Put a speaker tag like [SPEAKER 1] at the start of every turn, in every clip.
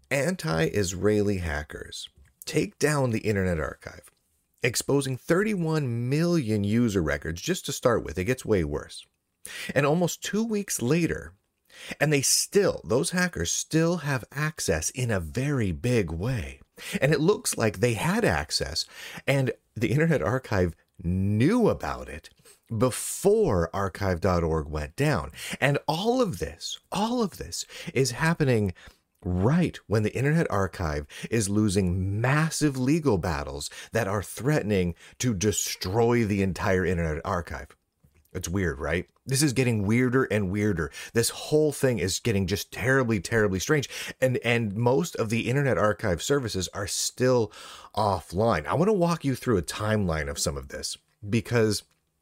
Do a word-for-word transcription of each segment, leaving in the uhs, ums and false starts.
[SPEAKER 1] Anti-Israeli hackers take down the Internet Archive, exposing thirty-one million user records just to start with. It gets way worse. And almost two weeks later, and they still, those hackers still have access in a very big way. And it looks like they had access, and the Internet Archive knew about it before archive dot org went down. And all of this, all of this is happening right when the Internet Archive is losing massive legal battles that are threatening to destroy the entire Internet Archive. It's weird, right? This is getting weirder and weirder. This whole thing is getting just terribly, terribly strange. And and most of the Internet Archive services are still offline. I want to walk you through a timeline of some of this, because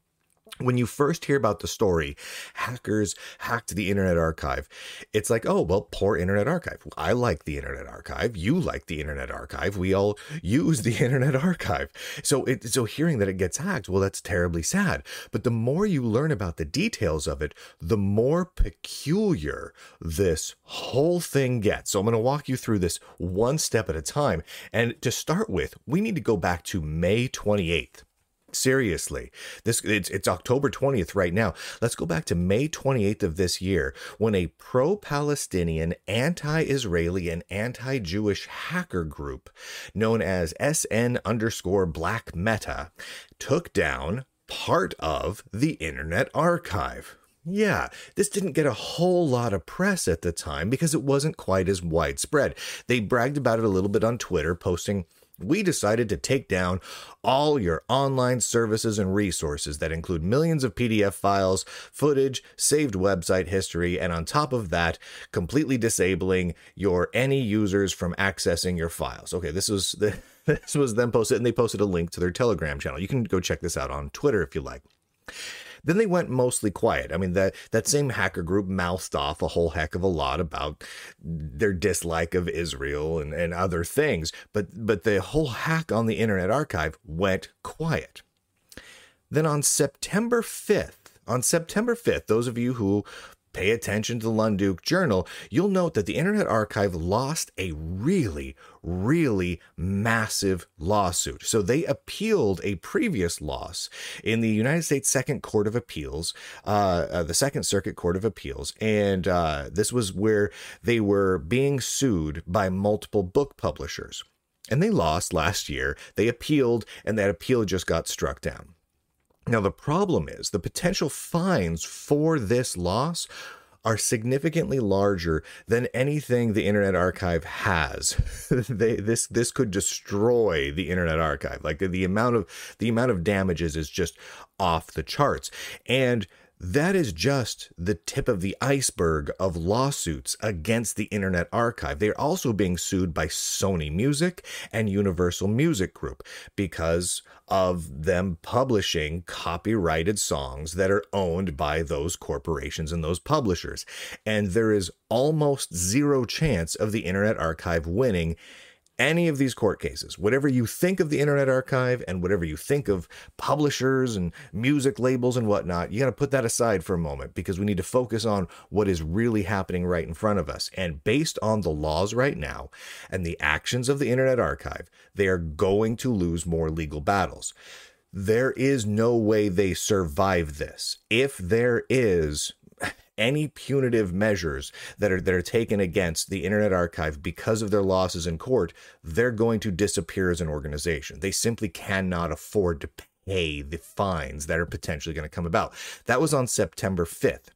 [SPEAKER 1] when you first hear about the story, hackers hacked the Internet Archive, it's like, oh, well, poor Internet Archive. I like the Internet Archive. You like the Internet Archive. We all use the Internet Archive. So it, so hearing that it gets hacked, well, that's terribly sad. But the more you learn about the details of it, the more peculiar this whole thing gets. So I'm going to walk you through this one step at a time. And to start with, we need to go back to May twenty-eighth. Seriously, this it's, it's October twentieth right now. Let's go back to May twenty-eighth of this year, when a pro-Palestinian, anti-Israeli, and anti-Jewish hacker group known as S N underscore Black Meta took down part of the Internet Archive. Yeah, this didn't get a whole lot of press at the time because it wasn't quite as widespread. They bragged about it a little bit on Twitter, posting, "We decided to take down all your online services and resources that include millions of P D F files, footage, saved website history, and on top of that, completely disabling your any users from accessing your files." Okay, this was the, this was them posted, and they posted a link to their Telegram channel. You can go check this out on Twitter if you like. Then they went mostly quiet. I mean, that, that same hacker group mouthed off a whole heck of a lot about their dislike of Israel and, and other things, but, but the whole hack on the Internet Archive went quiet. Then on September fifth, on September fifth, those of you who pay attention to the Lunduke Journal, you'll note that the Internet Archive lost a really, really massive lawsuit. So they appealed a previous loss in the United States Second Court of Appeals, uh, uh, the Second Circuit Court of Appeals. And uh, this was where they were being sued by multiple book publishers. And they lost last year. They appealed, and that appeal just got struck down. Now, the problem is the potential fines for this loss are significantly larger than anything the Internet Archive has. they, this this could destroy the Internet Archive. Like the, the amount of the amount of damages is just off the charts. And that is just the tip of the iceberg of lawsuits against the Internet Archive. They're also being sued by Sony Music and Universal Music Group because of them publishing copyrighted songs that are owned by those corporations and those publishers. And there is almost zero chance of the Internet Archive winning any of these court cases. Whatever you think of the Internet Archive and whatever you think of publishers and music labels and whatnot, you got to put that aside for a moment, because we need to focus on what is really happening right in front of us. And based on the laws right now and the actions of the Internet Archive, they are going to lose more legal battles. There is no way they survive this. If there is any punitive measures that are that are taken against the Internet Archive because of their losses in court, they're going to disappear as an organization. They simply cannot afford to pay the fines that are potentially going to come about. That was on September fifth.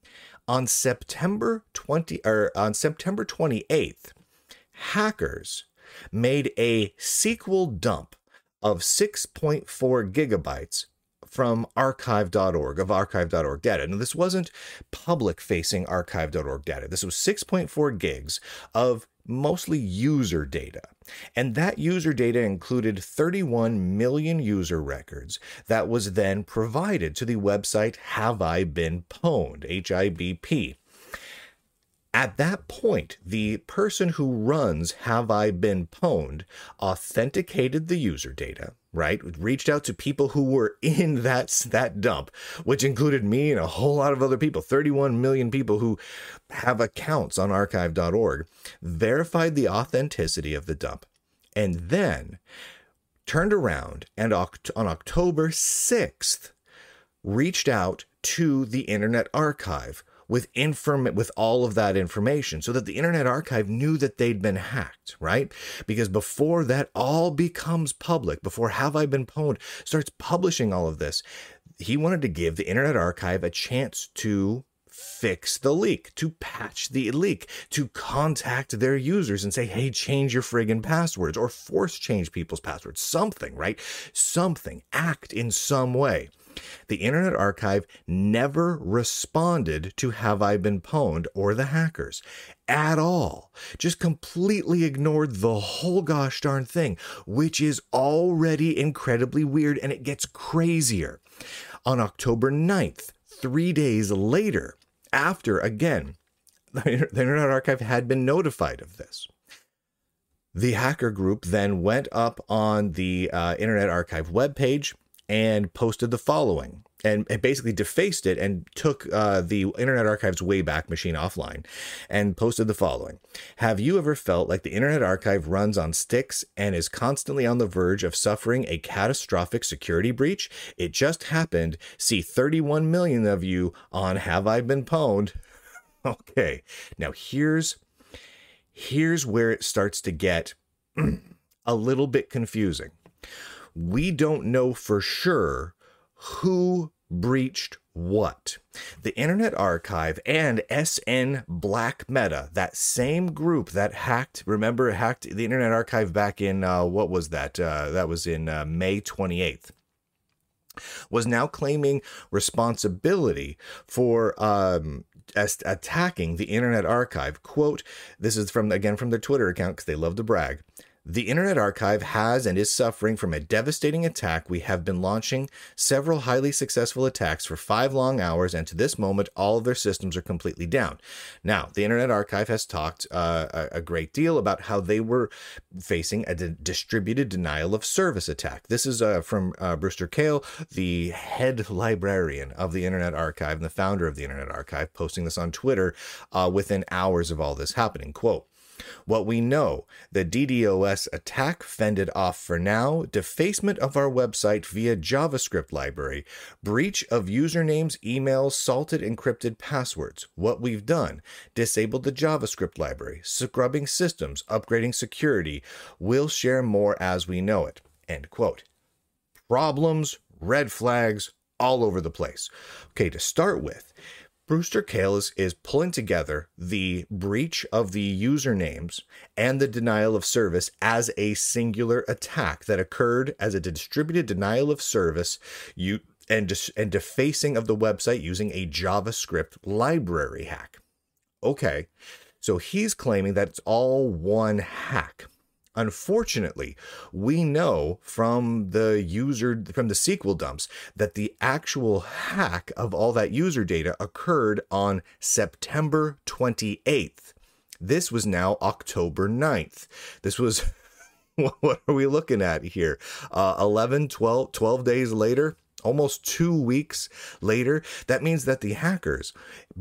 [SPEAKER 1] On September twentieth, or on September twenty-eighth, hackers made a S Q L dump of six point four gigabytes from archive dot org, of archive dot org data. Now, this wasn't public-facing archive dot org data. This was six point four gigs of mostly user data. And that user data included thirty-one million user records that was then provided to the website Have I Been Pwned, H I B P. At that point, the person who runs Have I Been Pwned authenticated the user data, right? Reached out to people who were in that, that dump, which included me and a whole lot of other people, thirty-one million people who have accounts on archive dot org, verified the authenticity of the dump, and then turned around and on October sixth, reached out to the Internet Archive with inform with all of that information, so that the Internet Archive knew that they'd been hacked, right? Because before that all becomes public, before Have I Been Pwned starts publishing all of this, he wanted to give the Internet Archive a chance to fix the leak, to patch the leak, to contact their users and say, hey, change your friggin' passwords, or force change people's passwords, something, right? Something, act in some way. The Internet Archive never responded to Have I Been Pwned or the hackers at all. Just completely ignored the whole gosh darn thing, which is already incredibly weird, and it gets crazier. On October ninth, three days later, after, again, the Internet Archive had been notified of this, the hacker group then went up on the uh, Internet Archive webpage and posted the following, and, and basically defaced it and took uh, the Internet Archive's Wayback Machine offline and posted the following. Have you ever felt like the Internet Archive runs on sticks and is constantly on the verge of suffering a catastrophic security breach? It just happened. See thirty-one million of you on Have I Been Pwned. Okay, now here's, here's where it starts to get a little bit confusing. We don't know for sure who breached what. The Internet Archive and S N Black Meta, that same group that hacked, remember, hacked the Internet Archive back in, uh, what was that? Uh, that was in uh, May twenty-eighth. Was now claiming responsibility for um, attacking the Internet Archive. Quote, this is from, again, from their Twitter account, because they love to brag. The Internet Archive has and is suffering from a devastating attack. We have been launching several highly successful attacks for five long hours, and to this moment, all of their systems are completely down. Now, the Internet Archive has talked uh, a, a great deal about how they were facing a di- distributed denial of service attack. This is uh, from uh, Brewster Kahle, the head librarian of the Internet Archive and the founder of the Internet Archive, posting this on Twitter uh, within hours of all this happening. Quote, what we know, the DDoS attack fended off for now, defacement of our website via JavaScript library, breach of usernames, emails, salted encrypted passwords. What we've done, disabled the JavaScript library, scrubbing systems, upgrading security. We'll share more as we know it. End quote. Problems, red flags, all over the place. Okay, to start with, Brewster Kahle is, is pulling together the breach of the usernames and the denial of service as a singular attack that occurred as a distributed denial of service you, and, and defacing of the website using a JavaScript library hack. Okay, so he's claiming that it's all one hack. Unfortunately, we know from the user, from the S Q L dumps, that the actual hack of all that user data occurred on September twenty-eighth. This was now October ninth. This was, what are we looking at here? Uh, eleven, twelve, twelve days later? Almost two weeks later. That means that the hackers,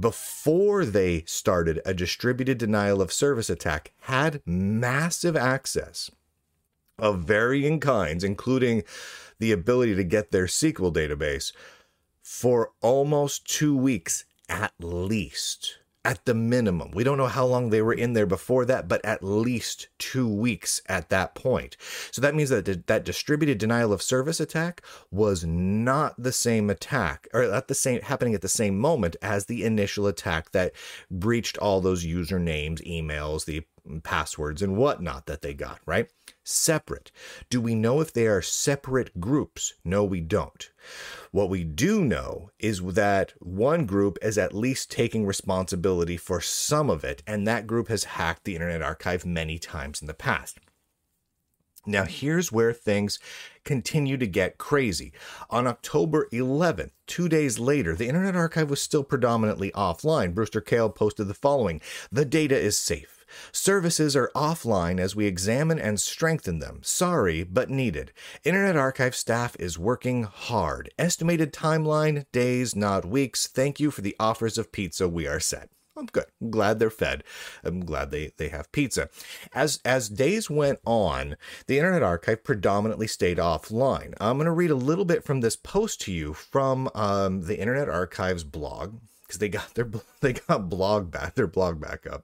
[SPEAKER 1] before they started a distributed denial of service attack, had massive access of varying kinds, including the ability to get their S Q L database for almost two weeks at least. At the minimum. We don't know how long they were in there before that, but at least two weeks at that point. So that means that that distributed denial of service attack was not the same attack, or at the same happening at the same moment as the initial attack that breached all those usernames, emails, the passwords and whatnot that they got, right? Separate. Do we know if they are separate groups? No, we don't. What we do know is that one group is at least taking responsibility for some of it, and that group has hacked the Internet Archive many times in the past. Now, here's where things continue to get crazy. On October eleventh, two days later, the Internet Archive was still predominantly offline. Brewster Kahle posted the following: "The data is safe. Services are offline as we examine and strengthen them. Sorry, but needed. Internet Archive staff is working hard. Estimated timeline, days, not weeks. Thank you for the offers of pizza. We are set." I'm good. I'm glad they're fed. I'm glad they, they have pizza. As as days went on, the Internet Archive predominantly stayed offline. I'm going to read a little bit from this post to you from um, the Internet Archive's blog, because they got their they got blog back their blog back up.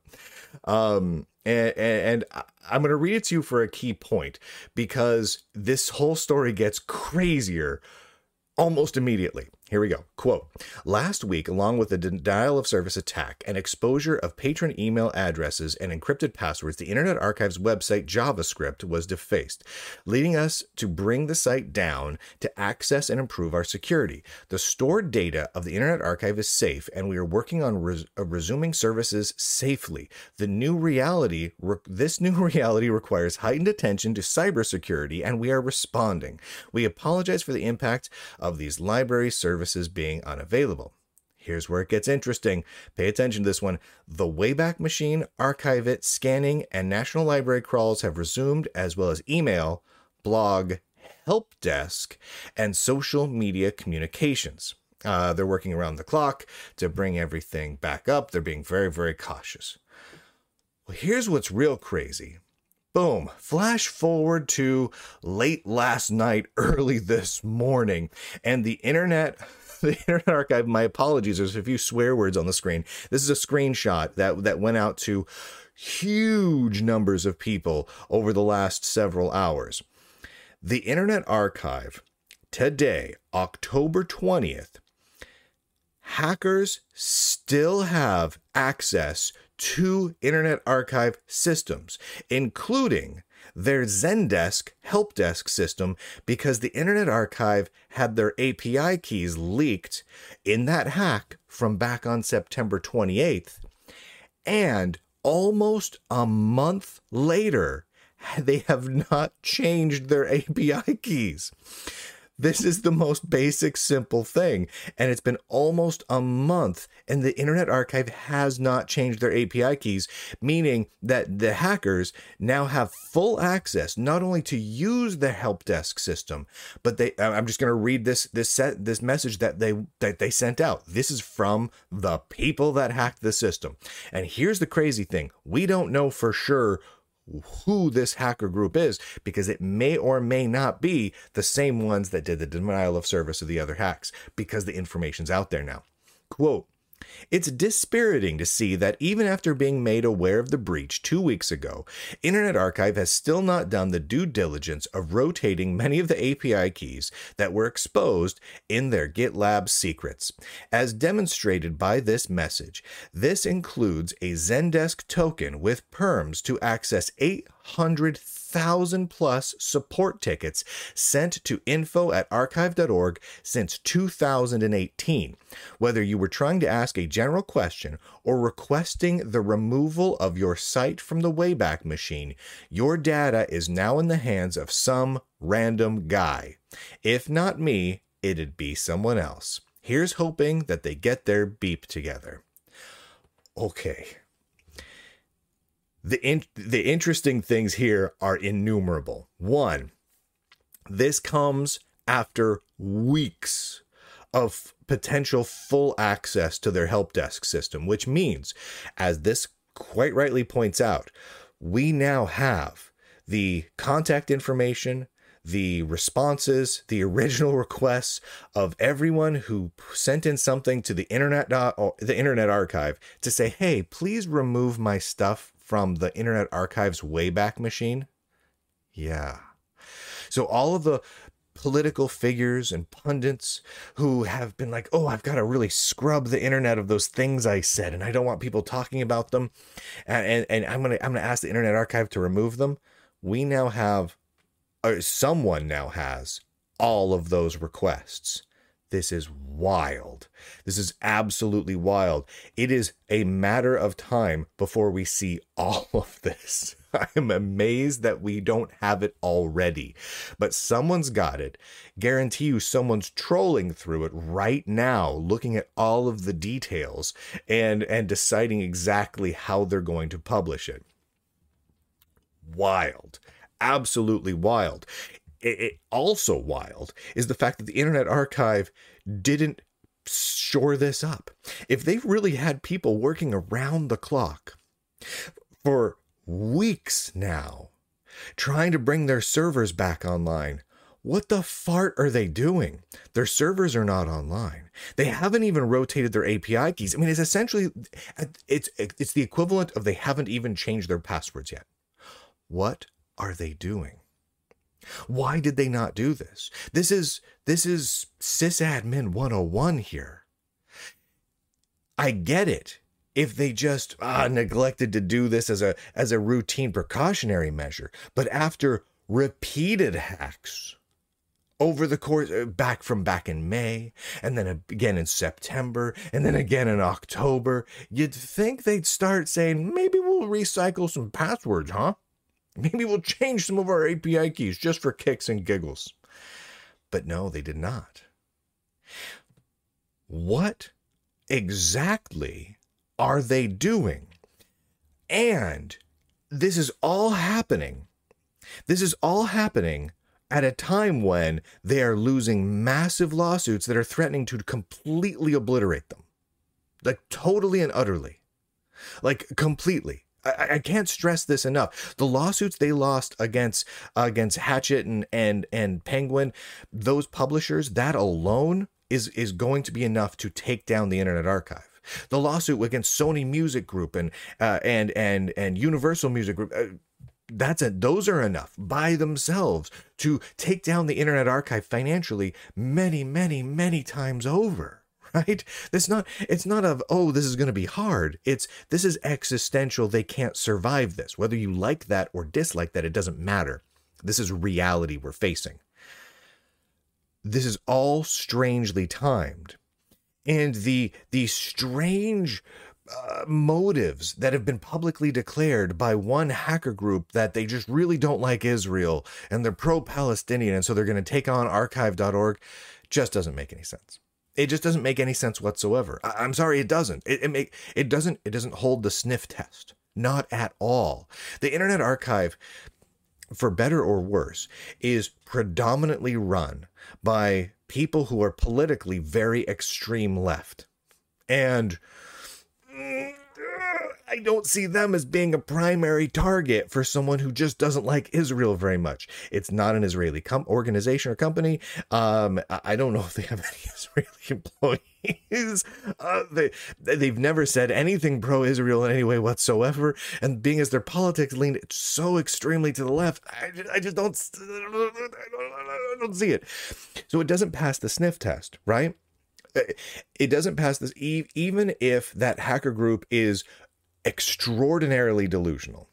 [SPEAKER 1] Um, and, and I'm going to read it to you for a key point, because this whole story gets crazier almost immediately. Here we go. Quote, "Last week, along with the denial of service attack and exposure of patron email addresses and encrypted passwords, the Internet Archive's website JavaScript was defaced, leading us to bring the site down to access and improve our security. The stored data of the Internet Archive is safe, and we are working on res- uh, resuming services safely. The new reality, re- this new reality requires heightened attention to cybersecurity, and we are responding. We apologize for the impact of these library services being unavailable." Here's where it gets interesting. Pay attention to this one. "The Wayback Machine, Archive It, scanning, and National Library crawls have resumed, as well as email, blog, help desk, and social media communications. Uh, they're working around the clock to bring everything back up. They're being very, very cautious." Well, here's what's real crazy. Boom. Flash forward to late last night, early this morning, and the internet, the Internet Archive, my apologies, there's a few swear words on the screen. This is a screenshot that, that went out to huge numbers of people over the last several hours. The Internet Archive, today, October twentieth, hackers still have access to Internet Archive systems, including their Zendesk help desk system, because the Internet Archive had their A P I keys leaked in that hack from back on September twenty-eighth. And almost a month later, they have not changed their A P I keys. This is the most basic, simple thing. And it's been almost a month, and the Internet Archive has not changed their A P I keys, meaning that the hackers now have full access, not only to use the help desk system, but they, I'm just going to read this, this set, this message that they, that they sent out. This is from the people that hacked the system. And here's the crazy thing. We don't know for sure who this hacker group is, because it may or may not be the same ones that did the denial of service of the other hacks, because the information's out there now. Quote, "It's dispiriting to see that even after being made aware of the breach two weeks ago, Internet Archive has still not done the due diligence of rotating many of the A P I keys that were exposed in their GitLab secrets. As demonstrated by this message, this includes a Zendesk token with perms to access eight hundred thousand plus support tickets sent to info at archive dot org since two thousand eighteen. Whether you were trying to ask a general question or requesting the removal of your site from the Wayback Machine, your data is now in the hands of some random guy. If not me, it'd be someone else. Here's hoping that they get their beep together." Okay. The in, the interesting things here are innumerable. One, this comes after weeks of potential full access to their help desk system, which means, as this quite rightly points out, we now have the contact information, the responses, the original requests of everyone who sent in something to the internet, or the Internet Archive to say, "Hey, please remove my stuff from the Internet Archive's Wayback Machine." Yeah. So all of the political figures and pundits who have been like, "Oh, I've got to really scrub the internet of those things I said, and I don't want people talking about them, and and, and I'm gonna I'm gonna ask the Internet Archive to remove them." We now have, or someone now has, all of those requests. This is wild. This is absolutely wild. It is a matter of time before we see all of this. I'm amazed that we don't have it already, but someone's got it. Guarantee you someone's trolling through it right now, looking at all of the details and, and deciding exactly how they're going to publish it. Wild. Absolutely wild. It, it also wild is the fact that the Internet Archive didn't shore this up. If they've really had people working around the clock for weeks now, trying to bring their servers back online, what the fart are they doing? Their servers are not online. They haven't even rotated their A P I keys. I mean, it's essentially, it's, it's the equivalent of they haven't even changed their passwords yet. What are they doing? Why did they not do this? This is, this is sysadmin one oh one here. I get it. If they just ah, neglected to do this as a as a routine precautionary measure. But after repeated hacks over the course, back from back in May, and then again in September, and then again in October, you'd think they'd start saying, maybe we'll recycle some passwords, huh? Maybe we'll change some of our A P I keys just for kicks and giggles. But no, they did not. What exactly are they doing? And this is all happening. This is all happening at a time when they are losing massive lawsuits that are threatening to completely obliterate them. Like totally and utterly. Like completely. I, I can't stress this enough. The lawsuits they lost against uh, against Hachette and, and, and Penguin, those publishers, that alone is, is going to be enough to take down the Internet Archive. The lawsuit against Sony Music Group and uh, and and and Universal Music Group, uh, that's a, those are enough by themselves to take down the Internet Archive financially many, many, many times over. Right? That's not. It's not of oh, this is going to be hard. It's this is existential. They can't survive this. Whether you like that or dislike that, it doesn't matter. This is reality we're facing. This is all strangely timed. And the the strange uh, motives that have been publicly declared by one hacker group that they just really don't like Israel and they're pro-Palestinian and so they're going to take on archive dot org just doesn't make any sense. It just doesn't make any sense whatsoever. I- I'm sorry, it doesn't. It, it make it doesn't it doesn't hold the sniff test. Not at all. The Internet Archive, for better or worse, is predominantly run by people who are politically very extreme left. And I don't see them as being a primary target for someone who just doesn't like Israel very much. It's not an Israeli com- organization or company. Um, I don't know if they have any Israeli employees. Uh, they, they've never said anything pro-Israel in any way whatsoever. And being as their politics leaned so extremely to the left, I just, I just don't, I don't see it. So it doesn't pass the sniff test, right? It doesn't pass this, even if that hacker group is extraordinarily delusional.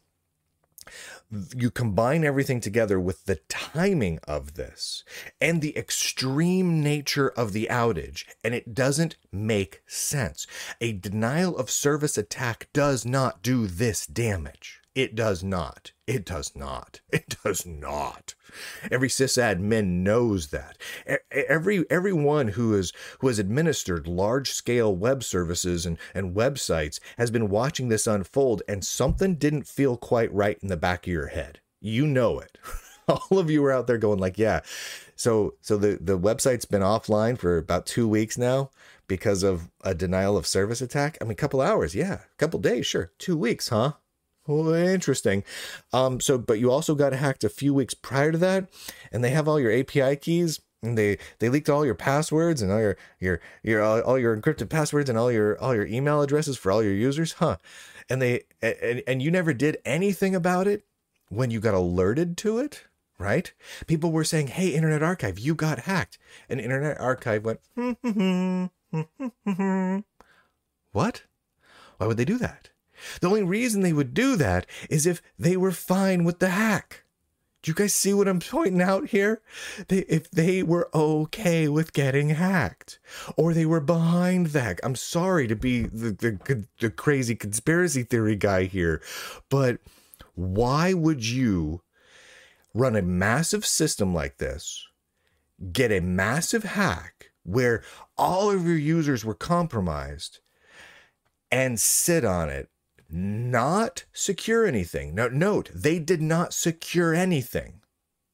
[SPEAKER 1] You combine everything together with the timing of this and the extreme nature of the outage, and it doesn't make sense. A denial of service attack does not do this damage. It does not. It does not. It does not. Every sysadmin knows that. Every everyone who is who has administered large-scale web services and, and websites has been watching this unfold, and something didn't feel quite right in the back of your head. You know it. All of you are out there going like, yeah. So so the, the website's been offline for about two weeks now because of a denial of service attack. I mean, a couple hours, yeah. A couple days, sure. Two weeks, huh? Oh, interesting. Um, so, but you also got hacked a few weeks prior to that, and they have all your A P I keys, and they, they leaked all your passwords and all your your your all, all your encrypted passwords and all your all your email addresses for all your users, huh? And they and and you never did anything about it when you got alerted to it, right? People were saying, "Hey, Internet Archive, you got hacked," and Internet Archive went, hmm, hmm, hmm, hmm, hmm. What? Why would they do that? The only reason they would do that is if they were fine with the hack. Do you guys see what I'm pointing out here? They, if they were okay with getting hacked, or they were behind the hack. I'm sorry to be the, the, the crazy conspiracy theory guy here, but Why would you run a massive system like this, get a massive hack where all of your users were compromised, and sit on it, not secure anything? Now, note, they did not secure anything.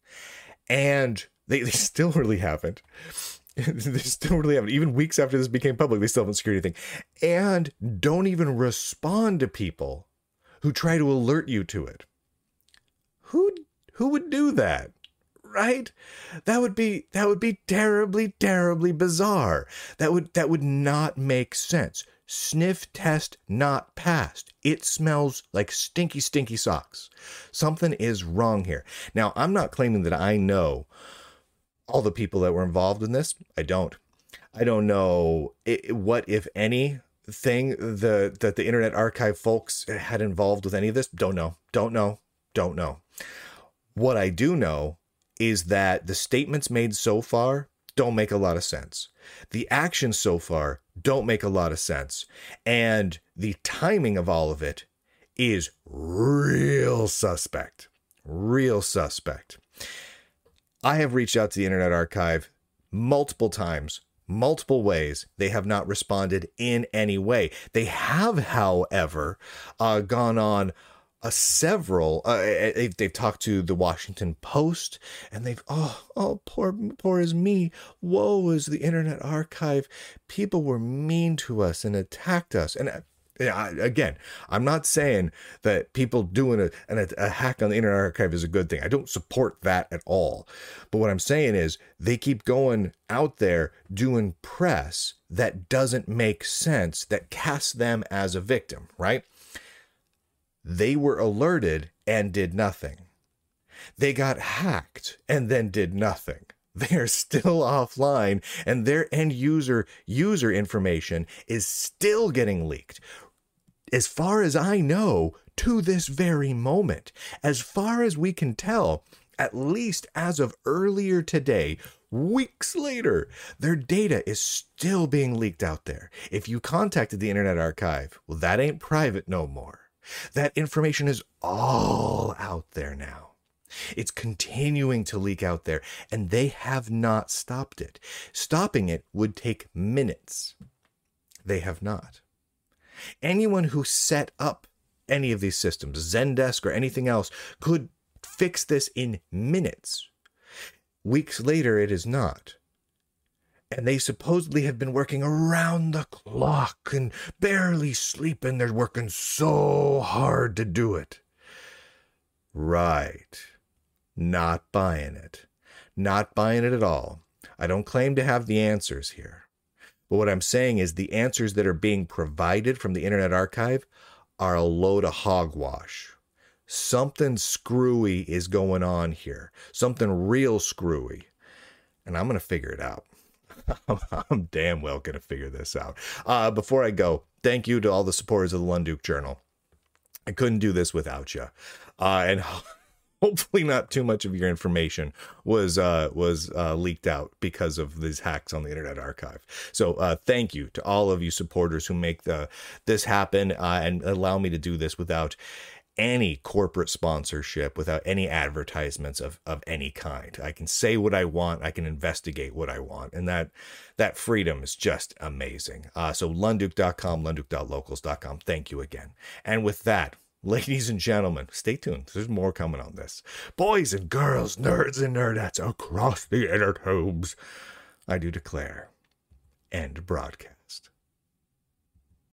[SPEAKER 1] And they, they still really haven't. They still really haven't. Even weeks after this became public, they still haven't secured anything. And don't even respond to people who try to alert you to it. Who who would do that? Right? That would be that would be terribly, terribly bizarre. That would that would not make sense. Sniff test not passed. It smells like stinky, stinky socks. Something is wrong here. Now, I'm not claiming that I know all the people that were involved in this. I don't. I don't know it, what, if any, thing the that the Internet Archive folks had involved with any of this. Don't know. Don't know. Don't know. What I do know is that the statements made so far don't make a lot of sense. The actions so far don't make a lot of sense. And the timing of all of it is real suspect. Real suspect. I have reached out to the Internet Archive multiple times, multiple ways. They have not responded in any way. They have, however, uh, gone on Uh, several, uh, they've, they've talked to the Washington Post, and they've, oh, oh, poor, poor is me. Woe is the Internet Archive. People were mean to us and attacked us. And uh, I, again, I'm not saying that people doing a, an, a hack on the Internet Archive is a good thing. I don't support that at all. But what I'm saying is they keep going out there doing press that doesn't make sense, that casts them as a victim, right? They were alerted and did nothing. They got hacked and then did nothing. They're still offline, and their end user user information is still getting leaked. As far as I know, to this very moment, as far as we can tell, at least as of earlier today, weeks later, their data is still being leaked out there. If you contacted the Internet Archive, well, that ain't private no more. That information is all out there now. It's continuing to leak out there, and they have not stopped it. Stopping it would take minutes. They have not. Anyone who set up any of these systems, Zendesk or anything else, could fix this in minutes. Weeks later, it is not. And they supposedly have been working around the clock and barely sleeping. They're working so hard to do it. Right. Not buying it. Not buying it at all. I don't claim to have the answers here. But what I'm saying is the answers that are being provided from the Internet Archive are a load of hogwash. Something screwy is going on here. Something real screwy. And I'm going to figure it out. I'm damn well going to figure this out. Uh, before I go, thank you to all the supporters of the Lunduke Journal. I couldn't do this without you. Uh, and hopefully not too much of your information was uh, was uh, leaked out because of these hacks on the Internet Archive. So uh, thank you to all of you supporters who make the this happen uh, and allow me to do this without any corporate sponsorship, without any advertisements of, of any kind. I can say what I want. I can investigate what I want. And that that freedom is just amazing. Uh, so lunduke dot com, lunduke dot locals dot com. Thank you again. And with that, ladies and gentlemen, stay tuned. There's more coming on this. Boys and girls, nerds and nerdettes across the intertubes, I do declare, end broadcast.